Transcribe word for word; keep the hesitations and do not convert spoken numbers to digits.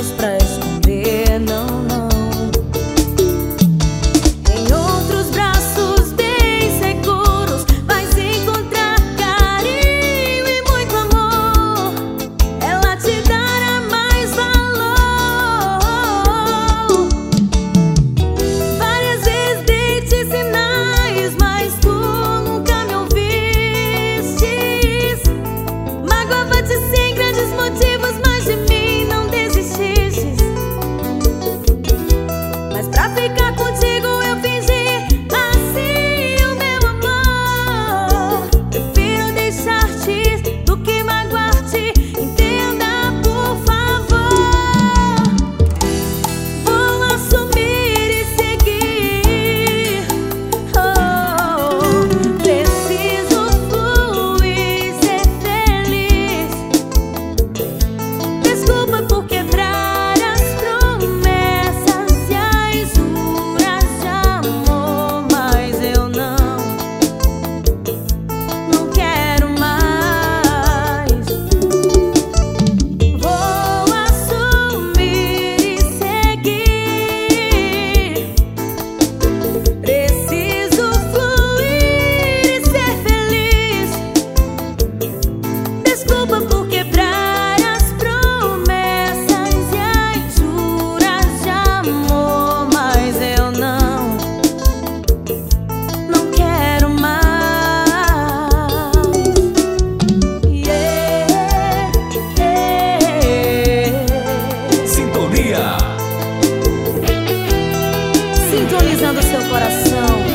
mentiras pra esconder, não, não. Em outros braços bem seguros vais encontrar carinho e muito amor. Ela te dará mais valor. Várias vezes dei-te sinais, mas tu nunca me ouvistes. Magoava-te sem grandes motivos, mas de mim não desististes. Mas pra ficar contigo eu fingi assim o meu amor. Prefiro deixar-te do que magoar-te. Entenda, por favor. Vou assumir e seguir. Oh, preciso fluir, ser feliz. Desculpa por quebrar as promessas e as juras de amor, mas eu não, não quero mais. Vou assumir e seguir. Preciso fluir e ser feliz. Desculpa por quebrar as promessas e as juras de amor, mas eu não, não quero mais. Yeah, yeah. Sintonia. Sintonizando seu coração.